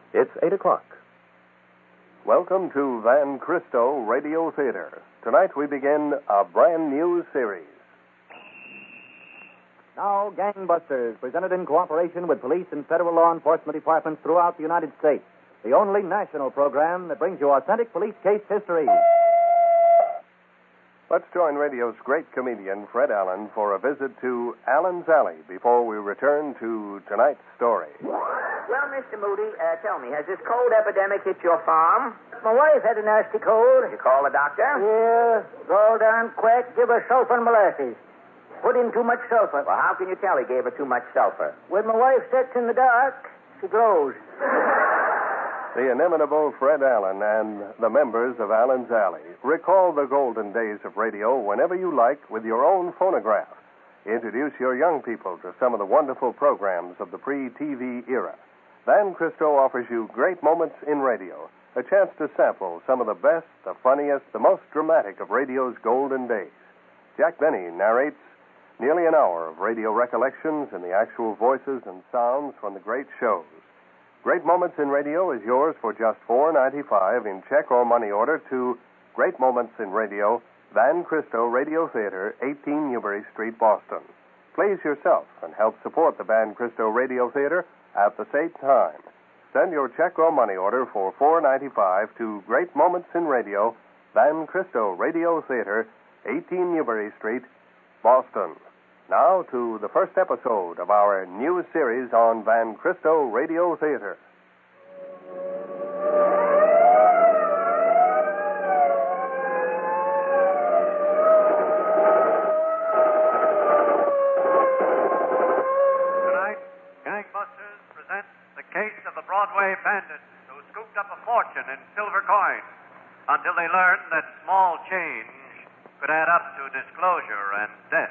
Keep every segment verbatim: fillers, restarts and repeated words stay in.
It's eight o'clock. Welcome to Van Cristo Radio Theater. Tonight we begin a brand new series. Now, Gangbusters, presented in cooperation with police and federal law enforcement departments throughout the United States. The only national program that brings you authentic police case history. Let's join radio's great comedian, Fred Allen, for a visit to Allen's Alley before we return to tonight's story. Well, Mister Moody, uh, tell me, has this cold epidemic hit your farm? My wife had a nasty cold. Did you call the doctor? Yeah, roll down quick, give her sulfur and molasses. Put in too much sulfur. Well, how can you tell he gave her too much sulfur? When my wife sits in the dark, she glows. The inimitable Fred Allen and the members of Allen's Alley recall the golden days of radio whenever you like with your own phonograph. Introduce your young people to some of the wonderful programs of the pre-T V era. Van Cristo offers you great moments in radio, a chance to sample some of the best, the funniest, the most dramatic of radio's golden days. Jack Benny narrates nearly an hour of radio recollections and the actual voices and sounds from the great shows. Great Moments in Radio is yours for just four dollars and ninety-five cents in check or money order to Great Moments in Radio, Van Cristo Radio Theater, eighteen Newbury Street, Boston. Please yourself and help support the Van Cristo Radio Theater at the same time. Send your check or money order for four dollars and ninety-five cents to Great Moments in Radio, Van Cristo Radio Theater, eighteen Newbury Street, Boston. Now to the first episode of our new series on Van Cristo Radio Theater. Tonight, Gangbusters present the case of the Broadway bandits who scooped up a fortune in silver coin until they learned that small change could add up to disclosure and death.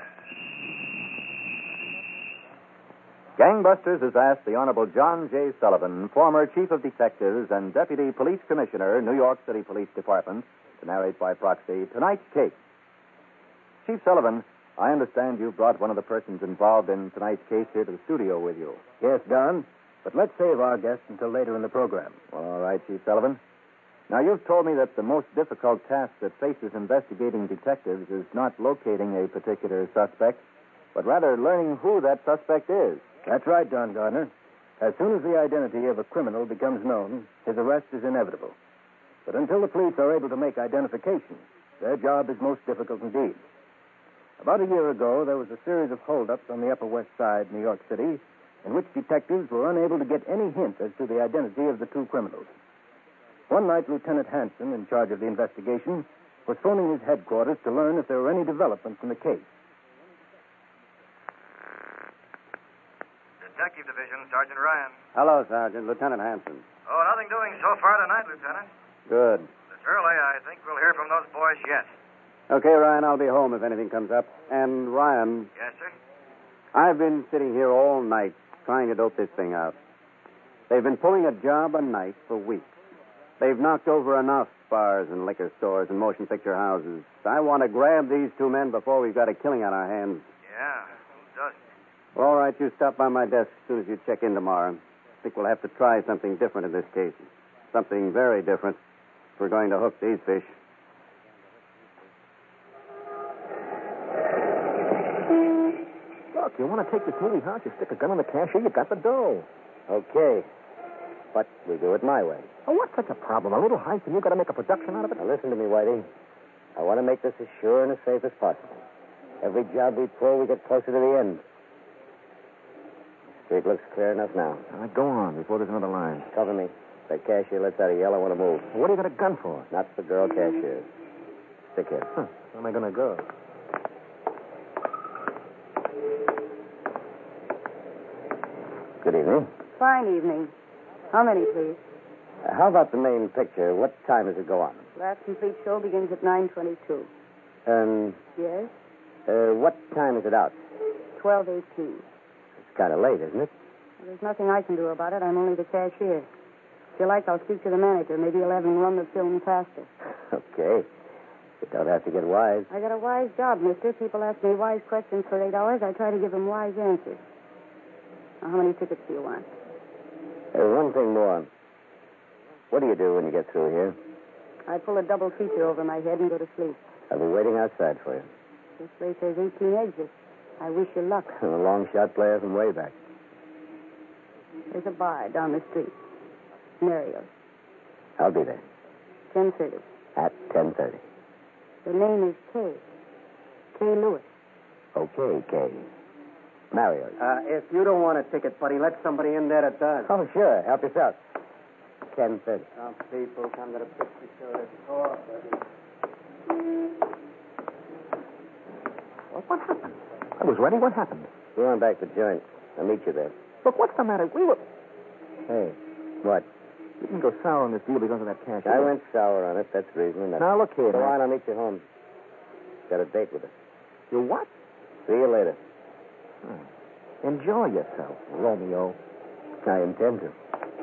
Gangbusters has asked the Honorable John J. Sullivan, former Chief of Detectives and Deputy Police Commissioner, New York City Police Department, to narrate by proxy tonight's case. Chief Sullivan, I understand you brought one of the persons involved in tonight's case here to the studio with you. Yes, Don, but let's save our guest until later in the program. All right, Chief Sullivan. Now, you've told me that the most difficult task that faces investigating detectives is not locating a particular suspect, but rather learning who that suspect is. That's right, Don Gardner. As soon as the identity of a criminal becomes known, his arrest is inevitable. But until the police are able to make identification, their job is most difficult indeed. About a year ago, there was a series of holdups on the Upper West Side, New York City, in which detectives were unable to get any hint as to the identity of the two criminals. One night, Lieutenant Hanson, in charge of the investigation, was phoning his headquarters to learn if there were any developments in the case. Detective Division, Sergeant Ryan. Hello, Sergeant. Lieutenant Hanson. Oh, nothing doing so far tonight, Lieutenant. Good. It's early. I think we'll hear from those boys yet. Okay, Ryan, I'll be home if anything comes up. And, Ryan, Yes, sir? I've been sitting here all night trying to dope this thing out. They've been pulling a job a night for weeks. They've knocked over enough bars and liquor stores and motion picture houses. I want to grab these two men before we've got a killing on our hands. Yeah, who doesn't? Well, all right, you stop by my desk as soon as you check in tomorrow. I think we'll have to try something different in this case. Something very different if we're going to hook these fish. Look, you want to take this movie house, you stick a gun on the cashier, you got the dough. Okay. But we do it my way. Oh, what's such a problem? A little heist and you got to make a production out of it? Now, listen to me, Whitey. I want to make this as sure and as safe as possible. Every job we pull, we get closer to the end. The street looks clear enough now. All right, go on before there's another line. Cover me. If that cashier lets out a yell, I want to move. Well, what do you got a gun for? Not the girl cashier. Stick here. Huh. Where am I going to go? Good evening. Fine evening. How many, please? Uh, how about the main picture? What time does it go on? Last complete show begins at nine twenty-two. Um, Yes? uh, what time is it out? twelve eighteen. It's kind of late, isn't it? Well, there's nothing I can do about it. I'm only the cashier. If you like, I'll speak to the manager. Maybe he'll have him run the film faster. Okay. You don't have to get wise. I got a wise job, mister. People ask me wise questions for eight hours. I try to give them wise answers. Now, how many tickets do you want? Uh, one thing more. What do you do when you get through here? I pull a double feature over my head and go to sleep. I'll be waiting outside for you. This place has eighteen exits. I wish you luck. I'm a long shot player from way back. There's a bar down the street. Mario's. I'll be there. ten thirty. At ten thirty. The name is Kay. Kay Lewis. Okay, Kay. Mario's. Uh, if you don't want a ticket, buddy, let somebody in there that does. Oh, sure. Help yourself. ten thirty. Some people come to the picture show to talk, buddy. Well, what happened? I was ready. What happened? Go on back to the joint. I'll meet you there. Look, what's the matter? We were... Hey, what? You didn't go sour on this deal because of that cash. I went sour on it. That's the reason. And Now, look here. Go Matt. on, I'll meet you home. Got a date with us. You what? See you later. Hmm. Enjoy yourself, Romeo. I intend to.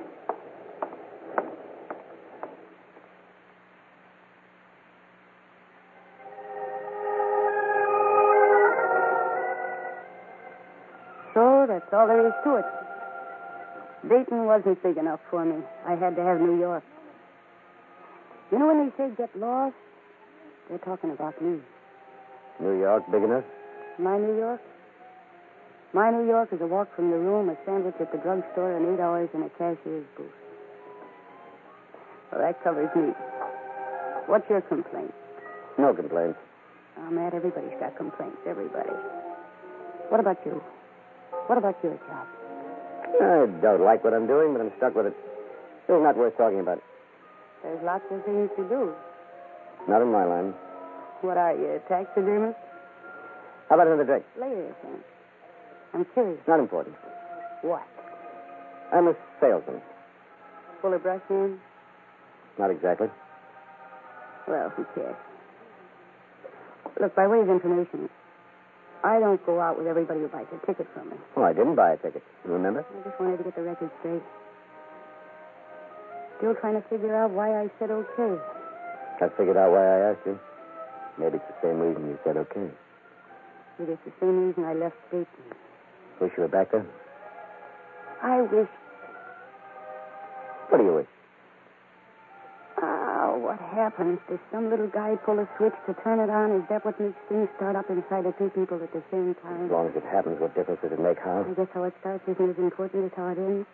So that's all there is to it. Dayton wasn't big enough for me. I had to have New York. You know when they say get lost? They're talking about me. New York big enough? My New York? My New York is a walk from your room, a sandwich at the drugstore, and eight hours in a cashier's booth. Well, that covers me. What's your complaint? No complaints. Oh, Matt, everybody's got complaints. Everybody. What about you? What about your job? I don't like what I'm doing, but I'm stuck with it. It's not worth talking about. There's lots of things to do. Not in my line. What are you, a taxidermist? How about another drink? Later, then. I'm curious. Not important. What? I'm a salesman. Full of brush in? Not exactly. Well, who cares? Look, by way of information, I don't go out with everybody who buys a ticket from me. Oh, I didn't buy a ticket. You remember? I just wanted to get the record straight. Still trying to figure out why I said okay. I figured out why I asked you. Maybe it's the same reason you said okay. It is the same reason I left Dayton. Wish you were back there? I wish... What do you wish? Oh, what happens? Does some little guy pull a switch to turn it on? Is that what makes things start up inside of two people at the same time? As long as it happens, what difference does it make, how? I guess how it starts isn't as important as how it ends.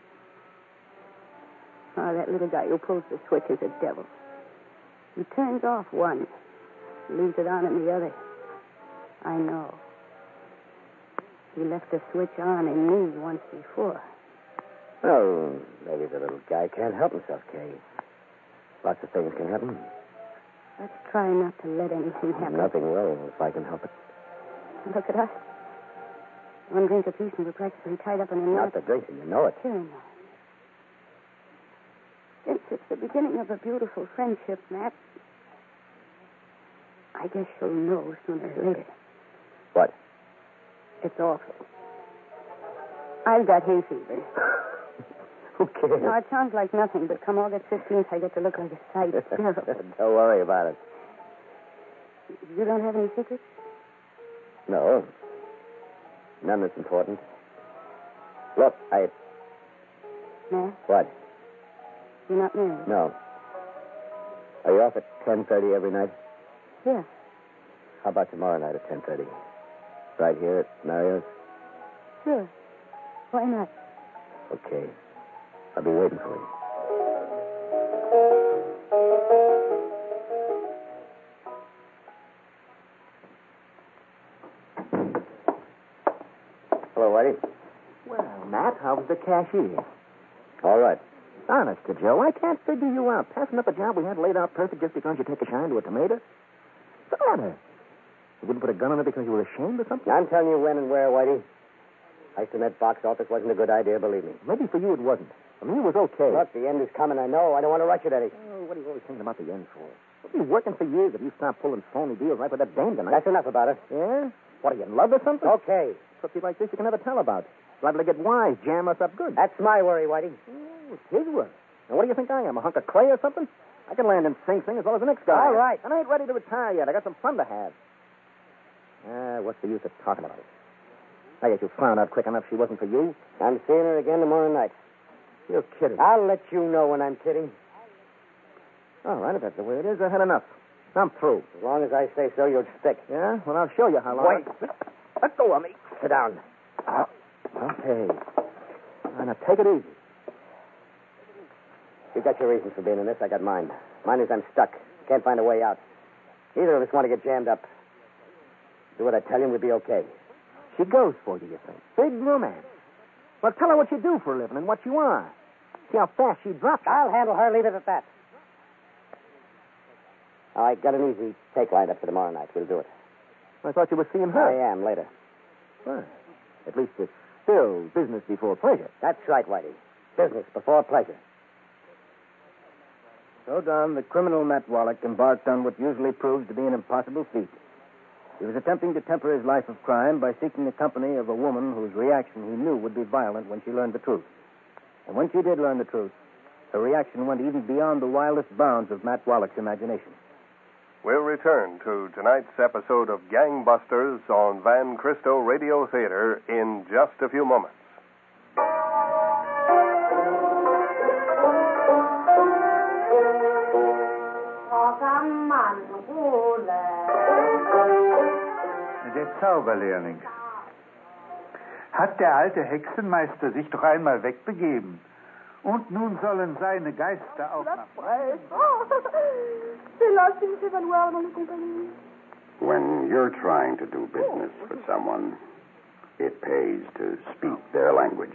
Oh, that little guy who pulls the switch is a devil. He turns off one, leaves it on in the other. I know. He left the switch on in me once before. Oh, maybe the little guy can't help himself, Kay. Lots of things can happen. Let's try not to let anything happen. Nothing will, if I can help it. Look at us. One drink apiece and we're practically tied up in a knot. Not the drinking, you know it. Sure enough. Since it's the beginning of a beautiful friendship, Matt, I guess you'll know sooner or later. What? It's awful. I've got hay fever. Who cares? No, it sounds like nothing, but come August fifteenth, I get to look like a sight. Don't worry about it. You don't have any secrets? No. None that's important. Look, I... Matt, What? you're not married? No. Are you off at ten thirty every night? Yeah. How about tomorrow night at ten thirty? Right here at Mario's? Sure. Why not? Okay. I'll be waiting for you. Hello, Whitey. Well, Matt, how's the cashier? All right. Honest to Joe, I can't figure you out. Passing up a job we had laid out perfect just because you take a shine to a tomato? What's the matter? You wouldn't put a gun on it because you were ashamed or something? I'm telling you when and where, Whitey. Ice in that box office wasn't a good idea, believe me. Maybe for you it wasn't. For me, it was okay. Look, the end is coming, I know. I don't want to rush it, Eddie. Oh, what are you always thinking about the end for? You've been working for years if you stop pulling phony deals right with that dame tonight. That's enough about it. Yeah? What, are you in love or something? Okay. Something like this you can never tell about. Liable to get wise, jam us up good. That's my worry, Whitey. Oh, it's his work. Now, what do you think I am, a hunk of clay or something? I can land in Sing Sing as well as the next guy. All right. And I ain't ready to retire yet. I got some fun to have. Ah, what's the use of talking about it? I guess you found out quick enough she wasn't for you. I'm seeing her again tomorrow night. You're kidding. I'll let you know when I'm kidding. All right, if that's the way it is, I had enough. I'm through. As long as I say so, you'll stick. Yeah? Well, I'll show you how long. Wait. Let go of me. Sit down. Oh, okay. All right, now take it easy. You got your reasons for being in this. I got mine. Mine is I'm stuck. Can't find a way out. Neither of us want to get jammed up. Do what I tell you, and we'll be okay. She goes for you, you think? Big romance. Well, tell her what you do for a living and what you are. See how fast she drops. I'll handle her. Leave it at that. All right, got an easy take lined up for tomorrow night. We'll do it. I thought you were seeing her. I am, later. Well, at least it's still business before pleasure. That's right, Whitey. Business before pleasure. So, Don, the criminal Matt Wallach embarked on what usually proves to be an impossible feat. He was attempting to temper his life of crime by seeking the company of a woman whose reaction he knew would be violent when she learned the truth. And when she did learn the truth, her reaction went even beyond the wildest bounds of Matt Wallach's imagination. We'll return to tonight's episode of Gangbusters on Van Cristo Radio Theater in just a few moments. Der Zauberlehrling. Hat der alte Hexenmeister sich doch einmal wegbegeben. Und nun sollen seine Geister auch nach... When you're trying to do business with someone, it pays to speak their language.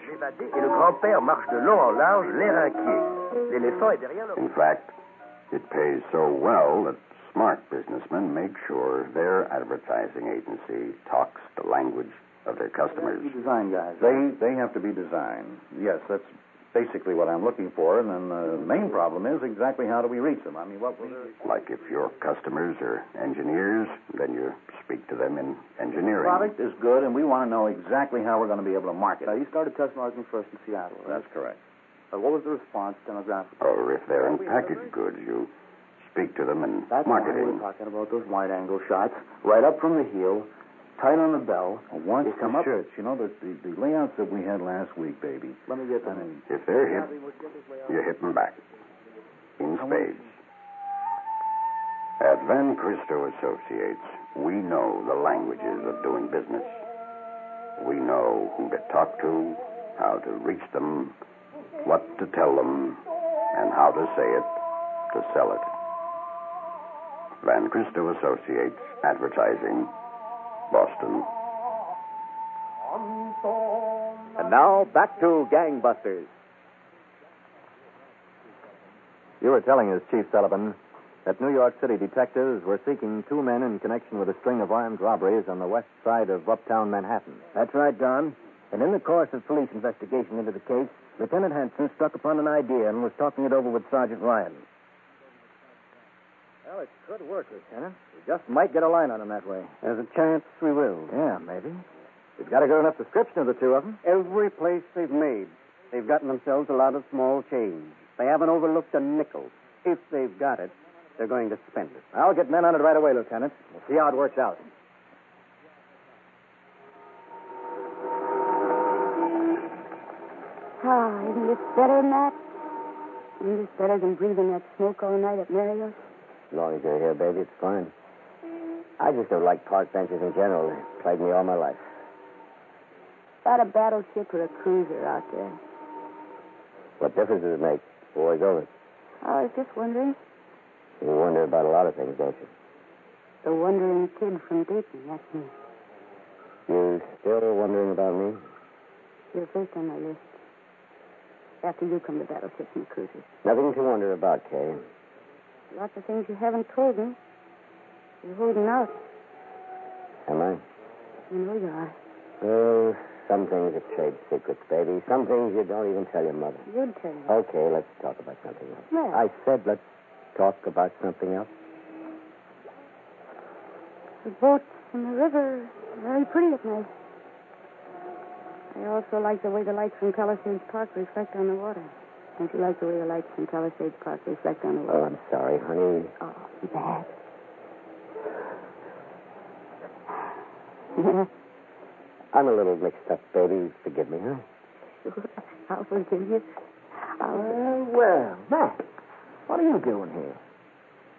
In fact, it pays so well that smart businessmen make sure their advertising agency talks the language of their customers. Design guys. They they have to be designed. Yes, that's basically what I'm looking for. And then the main problem is exactly how do we reach them? I mean, what was it? Like if your customers are engineers, then you speak to them in engineering. The product is good, and we want to know exactly how we're going to be able to market it. Uh, you started test marketing first in Seattle, right? That's correct. Uh, what was the response demographically? Or if they're in packaged goods, you speak to them in That's marketing. That's why we're talking about those wide-angle shots, right up from the heel, tight on the bell. Oh, watch Just the come up. shirts. You know, the, the, the layouts that we had last week, baby. Let me get I them. mean, If they're hip, you hit them back. In spades. At Van Cristo Associates, we know the languages of doing business. We know who to talk to, how to reach them, what to tell them, and how to say it to sell it. Van Cristo Associates, Advertising, Boston. And now, back to Gangbusters. You were telling us, Chief Sullivan, that New York City detectives were seeking two men in connection with a string of armed robberies on the west side of uptown Manhattan. That's right, Don. And in the course of police investigation into the case, Lieutenant Hanson struck upon an idea and was talking it over with Sergeant Ryan. Well, it could work, Lieutenant. We just might get a line on him that way. There's a chance we will. Yeah, maybe. We've got a good enough description of the two of them. Every place they've made, they've gotten themselves a lot of small change. They haven't overlooked a nickel. If they've got it, they're going to spend it. I'll get men on it right away, Lieutenant. We'll see how it works out. Ah, isn't this better, Matt? Isn't this better than breathing that smoke all night at Mario's? As long as you're here, baby, it's fine. I just don't like park benches in general. They plagued me all my life. Got a battleship or a cruiser out there? What difference does it make? War's over. I was just wondering. You wonder about a lot of things, don't you? The wandering kid from Dayton, that's me. You still wondering about me? You're first on my list. After you come the battleships and the cruisers. Nothing to wonder about, Kay. Lots of things you haven't told me. You're holding out. Am I? You know you are. Oh, some things are trade secrets, baby. Some things you don't even tell your mother. You'd tell me. Okay, let's talk about something else. Well. I said let's talk about something else. The boats in the river are very pretty at night. I also like the way the lights from Palisades Park reflect on the water. Don't you like the way the lights from Palisades Park reflect on the water? Oh, I'm sorry, honey. Oh, bad. Yeah. I'm a little mixed up, baby. Forgive me, huh? Sure. I'll forgive you. I'll... Uh, well, Matt, what are you doing here?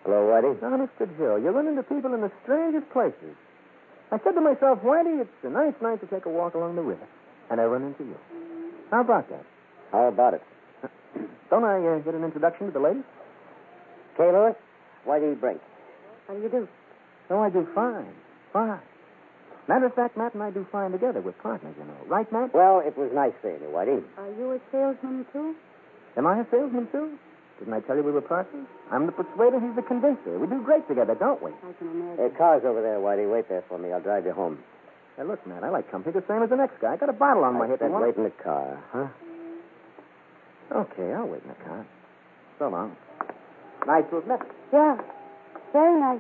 Hello, Whitey. Now, Mister Joe, you run into people in the strangest places. I said to myself, Whitey, it's a nice night to take a walk along the river. And I run into you. How about that? How about it? Don't I uh, get an introduction to the lady? Kay Lewis, Whitey Brink. How do you do? Oh, I do fine. Fine. Matter of fact, Matt and I do fine together. We're partners, you know. Right, Matt? Well, it was nice seeing you, Whitey. Are you a salesman, too? Am I a salesman, too? Didn't I tell you we were partners? I'm the persuader, he's the convincer. We do great together, don't we? I can imagine. Hey, car's over there, Whitey. Wait there for me. I'll drive you home. Hey, look, Matt, I like company the same as the next guy. I got a bottle on my I hip. said You want- wait in the car, huh? Okay, I'll wait in the car. So long. Nice to have met you. Yeah. Very nice.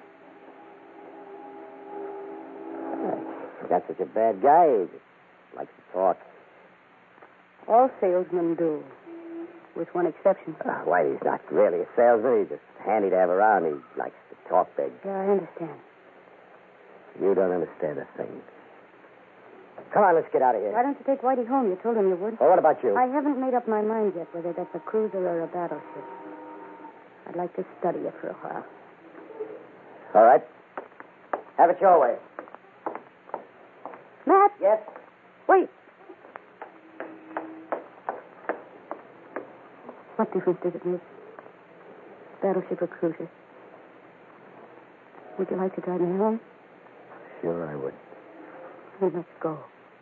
He's not such a bad guy. He just likes to talk. All salesmen do. With one exception. Uh, Whitey's not really a salesman. He's just handy to have around. He likes to talk big. Yeah, I understand. You don't understand a thing. Come on, let's get out of here. Why don't you take Whitey home? You told him you would. Well, what about you? I haven't made up my mind yet whether that's a cruiser or a battleship. I'd like to study it for a while. All right. Have it your way. Matt? Yes? Wait. What difference does it make? Battleship or cruiser? Would you like to drive me home? Sure, I would. Then let's go.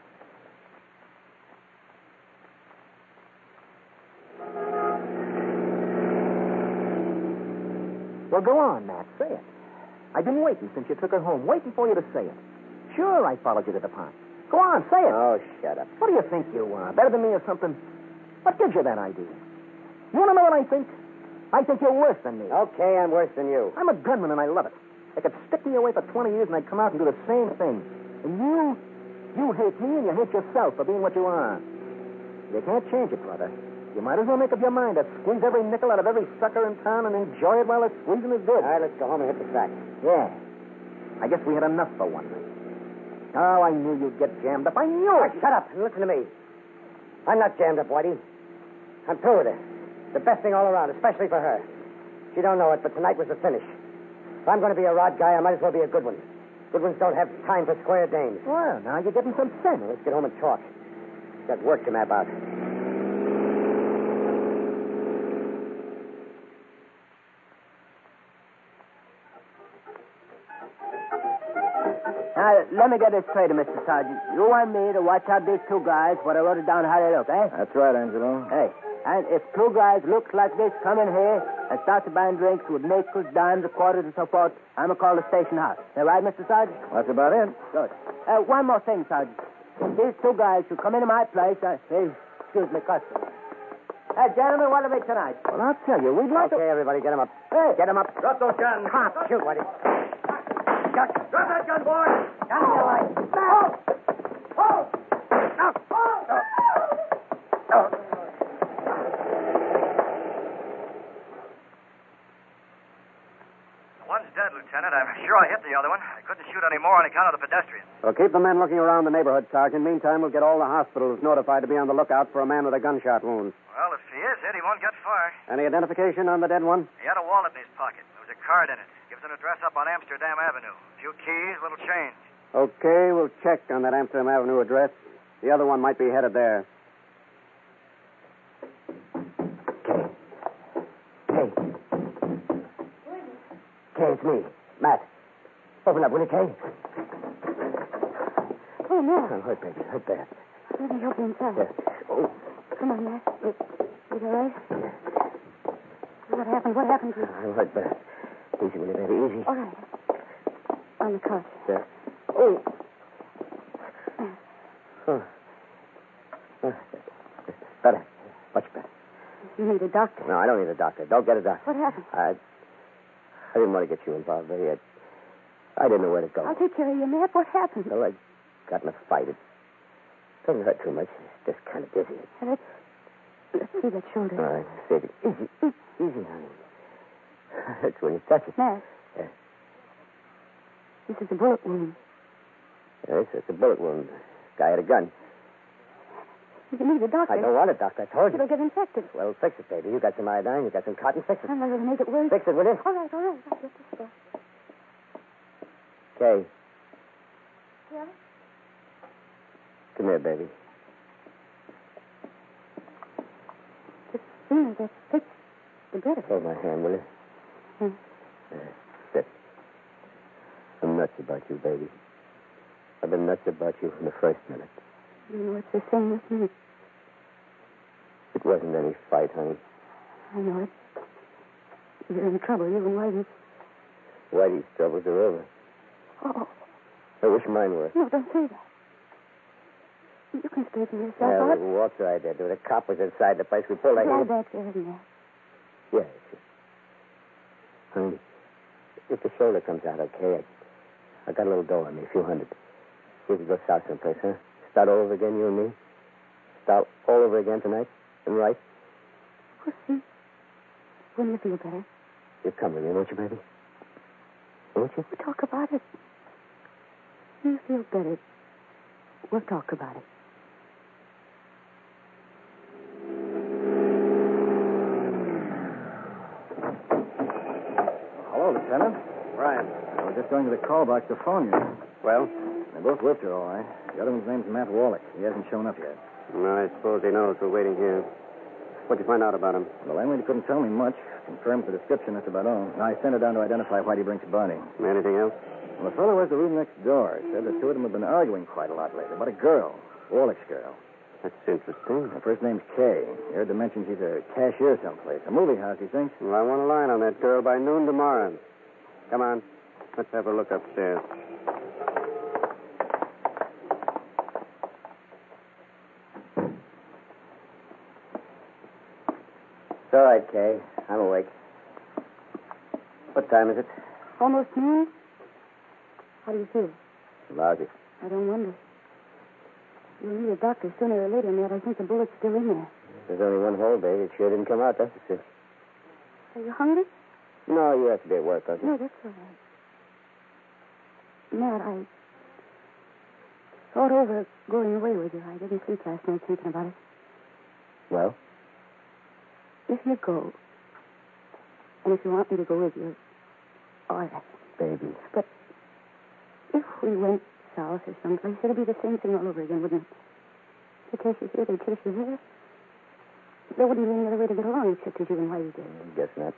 Well, go on, Matt. Say it. I've been waiting since you took her home, waiting for you to say it. Sure, I followed you to the pond. Go on, say it. Oh, shut up. What do you think you are? Better than me or something? What gives you that idea? You want to know what I think? I think you're worse than me. Okay, I'm worse than you. I'm a gunman, and I love it. They could stick me away for twenty years, and I'd come out and do the same thing. And you, you hate me, and you hate yourself for being what you are. You can't change it, brother. You might as well make up your mind to squeeze every nickel out of every sucker in town and enjoy it while the squeezing is good. All right, let's go home and hit the sack. Yeah. I guess we had enough for one night. Oh, I knew you'd get jammed up. I knew All it. right, shut up and listen to me. I'm not jammed up, Whitey. I'm through with it. The best thing all around, especially for her. She don't know it, but tonight was the finish. If I'm going to be a rod guy, I might as well be a good one. Good ones don't have time for square dames. Well, now you're getting some sense. Let's get home and talk. Got work to map out. Now, let me get this straight, Mister Sergeant. You want me to watch out these two guys, what I wrote it down how they look, eh? That's right, Angelo. Hey, and if two guys looks like this come in here and start to buy drinks with nickels, dimes, quarters, and so forth, I'm going to call the station house. Is that right, Mister Sergeant? That's about it. Good. Uh, one more thing, Sergeant. If these two guys should come into my place, I... Hey, excuse me, customer. Hey, gentlemen, what are we tonight? Well, I'll tell you. We'd like Okay, to... everybody, get him up. Hey! Get him up. Drop those guns. Come on, shoot, Whitey. Drop that gun, boy. Gun in your leg. Oh! Oh! Oh! One's dead, Lieutenant. I'm sure I hit the other one. I couldn't shoot any more on account of the pedestrian. Well, keep the men looking around the neighborhood, Sergeant. Meantime, we'll get all the hospitals notified to be on the lookout for a man with a gunshot wound. Well, if he is hit, he won't get far. Any identification on the dead one? He had a wallet in his pocket. There was a card in it. Gives an address up on Amsterdam Avenue. A few keys, little change. Okay, we'll check on that Amsterdam Avenue address. The other one might be headed there. Kay. Kay. Kay, it's me. Matt. Open up, will you, Kay? Oh, Matt. Oh, hurt, baby. Hurt bad. Let me help you inside. Yeah. Oh. Come on, Matt. You, you all right? What happened? What happened to you? I'm hurt bad. Easy, will you, baby? Easy. All right. On the couch. Yeah. Oh. Oh. Oh. Better. Much better. You need a doctor. No, I don't need a doctor. Don't get a doctor. What happened? I, I didn't want to get you involved, baby. I, I didn't know where to go. I'll take care of you, Matt. What happened? So I got in a fight. It doesn't hurt too much. It's just kind of dizzy. Let's, let's see that shoulder. All right. Baby. Easy. Easy, honey. Hurts when you touch it. Matt. Yeah. This is a bullet wound. Yes, it's a bullet wound. Guy had a gun. You need a doctor. I don't want a doctor. I told you. It'll get infected. Well, fix it, baby. You got some iodine. You got some cotton. Fix it. I'm not going to make it worse. Fix it, will you? All right, all right. I'll get this stuff. Kay, Yeah? come here, baby. The sooner that's fixed, the better. Hold my hand, will you? Hmm. There. Sit. I'm nuts about you, baby. I've been nuts about you from the first minute. You know, it's the same with me. It wasn't any fight, honey. I know it. You're in trouble, you and Whitey. Whitey's troubles are over. Oh, I wish mine were. no, don't say that. You can straighten yourself Yeah, out. we walked right there. There. The cop was inside the place. We pulled that. Lie back there, isn't there? Yes. Honey, if the shoulder comes out okay, I, I got a little dough on me, a few hundred. We could go south someplace, huh? Start all over again, you and me? Start all over again tonight? And right? We'll see. When you feel better. You come with me, won't you, baby? Won't you? We'll talk about it. When you feel better, we'll talk about it. Hello, Lieutenant. Ryan. I was just going to the call box to phone you. Well? They both whipped her, all right. The other one's name's Matt Wallach. He hasn't shown up yet. No, I suppose he knows we're waiting here. What'd you find out about him? The landlady couldn't tell me much. Confirmed the description, that's about all. Now, I sent her down to identify Whitey Brink's body. Anything else? Well, the fellow was the room next door. Said the two of them have been arguing quite a lot lately about a girl, Wallach's girl. That's interesting. Her first name's Kay. You heard them mention she's a cashier someplace. A movie house, he thinks. Well, I want a line on that girl by noon tomorrow. Come on. Let's have a look upstairs. It's all right, Kay. I'm awake. What time is it? Almost noon? How do you feel? Lousy. I don't wonder. You'll need a doctor sooner or later, Matt. I think the bullet's still in there. There's only one hole, baby. It sure didn't come out, that's the cinch. Are you hungry? No, you have to be at work, don't you? No, that's all right. Matt, I thought over going away with you. I didn't sleep last night thinking about it. Well? If you go, and if you want me to go with you, all right. Baby. But if we went south or someplace, it'd be the same thing all over again, wouldn't it? They kiss you here, they'd kiss you there. There wouldn't be any other way to get along except as you and Whitey did. I guess not.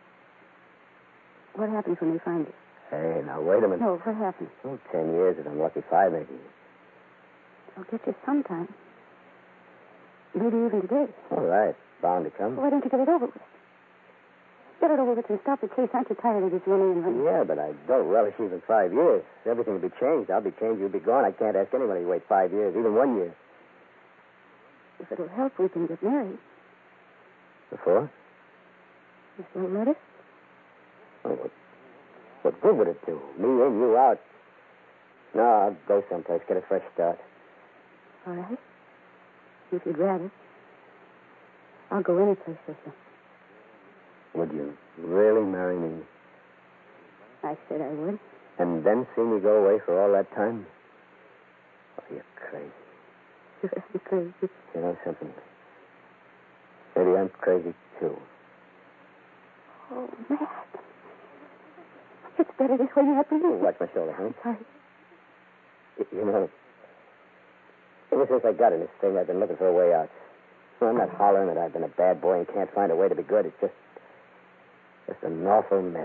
What happens when they find you? Hey, now, wait a minute. No, what happens? Oh, ten years is unlucky five, maybe. I'll get you sometime. Maybe even today. All right. Bound to come. Why don't you get it over with? Get it over with and stop the case. Aren't you tired of this running and running? Yeah, but I don't relish even five years. Everything will be changed. I'll be changed. You'll be gone. I can't ask anybody to wait five years, even one year. If it'll help, we can get married. Before? You still let us? Oh, what, what good would it do? Me in, you out. No, I'll go someplace, get a fresh start. All right. If you'd rather. I'll go any place with you. Would you really marry me? I said I would. And then see me go away for all that time? Oh, you're crazy. You're crazy. You know something? Maybe I'm crazy, too. Oh, Matt. It's better this way, Matt. Oh, watch my shoulder, huh? Sorry. Y- You know, ever since I got in this thing, I've been looking for a way out. Well, I'm not hollering that I've been a bad boy and can't find a way to be good. It's just, just an awful mess.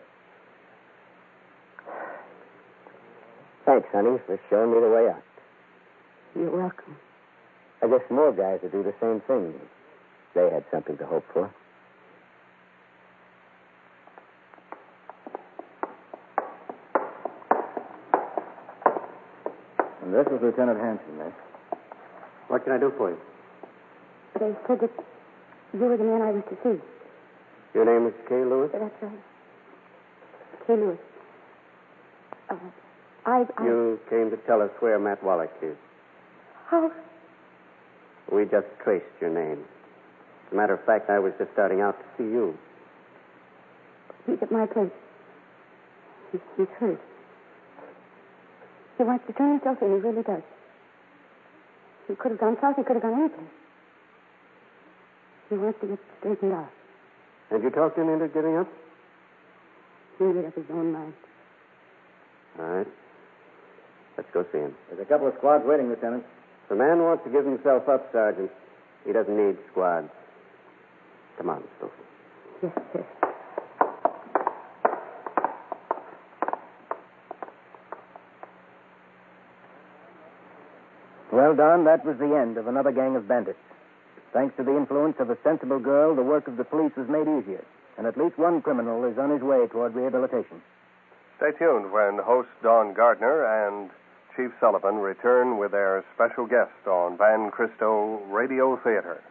Thanks, honey, for showing me the way out. You're welcome. I guess more guys would do the same thing. They had something to hope for. And this is Lieutenant Hanson, miss. What can I do for you? They said that you were the man I was to see. Your name is Kay Lewis? That's right. Kay Lewis. Uh, I, I... You came to tell us where Matt Wallach is. How? We just traced your name. As a matter of fact, I was just starting out to see you. He's at my place. He's, he's hurt. He wants to turn himself in. He really does. He could have gone south. He could have gone anything. He wants to get straightened out. Have you talked him into giving up? He made up his own mind. All right. Let's go see him. There's a couple of squads waiting, Lieutenant. If the man wants to give himself up, Sergeant, he doesn't need squads. Come on, Sophie. Yes, sir. Well, Don, that was the end of another gang of bandits. Thanks to the influence of a sensible girl, the work of the police was made easier, and at least one criminal is on his way toward rehabilitation. Stay tuned when host Don Gardner and Chief Sullivan return with their special guest on Van Cristo Radio Theater.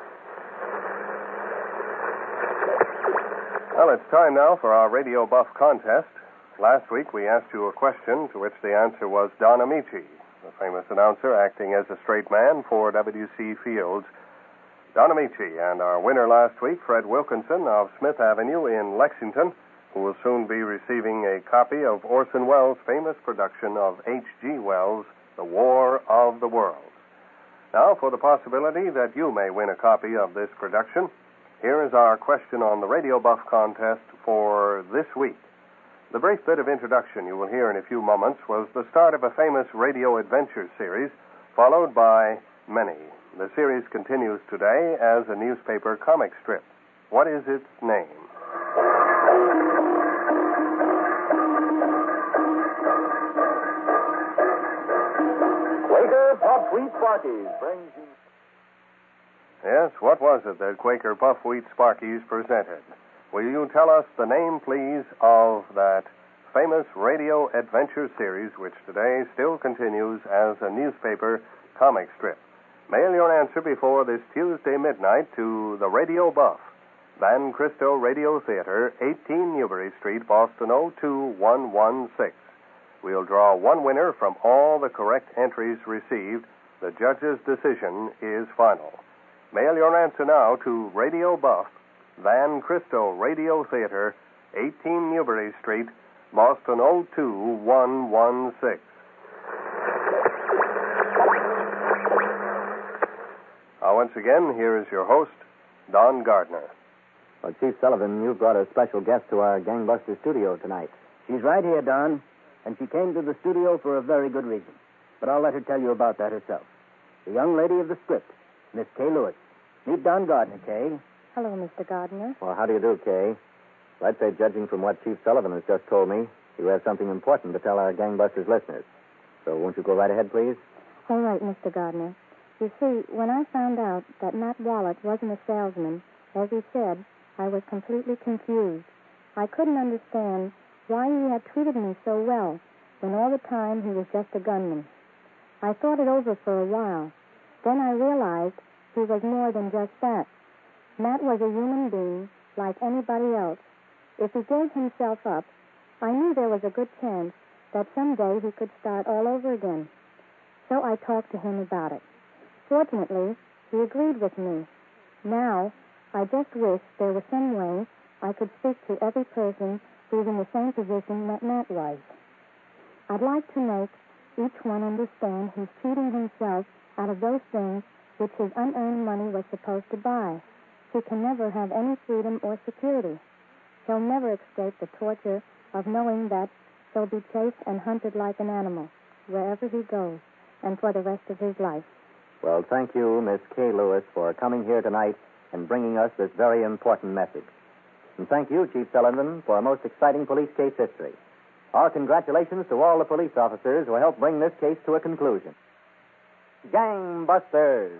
Well, it's time now for our Radio Buff contest. Last week we asked you a question to which the answer was Don Amici, the famous announcer acting as a straight man for W C Fields. Don Amici, and our winner last week, Fred Wilkinson of Smith Avenue in Lexington, who will soon be receiving a copy of Orson Welles' famous production of H G Wells' The War of the Worlds. Now, for the possibility that you may win a copy of this production, here is our question on the Radio Buff contest for this week. The brief bit of introduction you will hear in a few moments was the start of a famous radio adventure series, followed by many. The series continues today as a newspaper comic strip. What is its name? Quaker Puff Wheat Sparkies brings you... Yes, what was it that Quaker Puff Wheat Sparkies presented? Will you tell us the name, please, of that famous radio adventure series which today still continues as a newspaper comic strip? Mail your answer before this Tuesday midnight to the Radio Buff, Van Cristo Radio Theater, eighteen Newbury Street, Boston oh two one one six. We'll draw one winner from all the correct entries received. The judge's decision is final. Mail your answer now to Radio Buff, Van Cristo Radio Theater, eighteen Newbury Street, Boston oh two one one six. Now, once again, here is your host, Don Gardner. Well, Chief Sullivan, you've brought a special guest to our Gangbuster studio tonight. She's right here, Don, and she came to the studio for a very good reason. But I'll let her tell you about that herself. The young lady of the script, Miss Kay Lewis. Meet Don Gardner, Kay. Hello, Mister Gardner. Well, how do you do, Kay? Well, I'd say, judging from what Chief Sullivan has just told me, you have something important to tell our Gangbusters listeners. So won't you go right ahead, please? All right, Mister Gardner. You see, when I found out that Matt Wallet wasn't a salesman, as he said, I was completely confused. I couldn't understand why he had treated me so well when all the time he was just a gunman. I thought it over for a while. Then I realized he was more than just that. Matt was a human being like anybody else. If he gave himself up, I knew there was a good chance that someday he could start all over again. So I talked to him about it. Fortunately, he agreed with me. Now, I just wish there was some way I could speak to every person who's in the same position that Matt was. I'd like to make each one understand he's cheating himself out of those things which his unearned money was supposed to buy. He can never have any freedom or security. He'll never escape the torture of knowing that he'll be chased and hunted like an animal wherever he goes and for the rest of his life. Well, thank you, Miss Kay Lewis, for coming here tonight and bringing us this very important message. And thank you, Chief Sullivan, for a most exciting police case history. Our congratulations to all the police officers who helped bring this case to a conclusion. Gangbusters!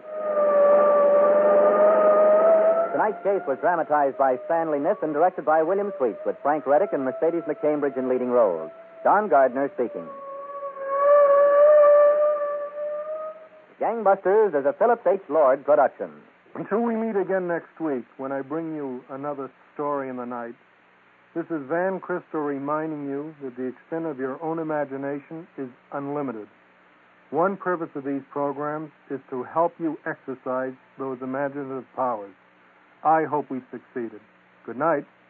Tonight's case was dramatized by Stanley Niss and directed by William Sweets, with Frank Reddick and Mercedes McCambridge in leading roles. Don Gardner speaking. Gangbusters is a Phillips H. Lord production. Until we meet again next week, when I bring you another story in the night, this is Van Cristo reminding you that the extent of your own imagination is unlimited. One purpose of these programs is to help you exercise those imaginative powers. I hope we've succeeded. Good night.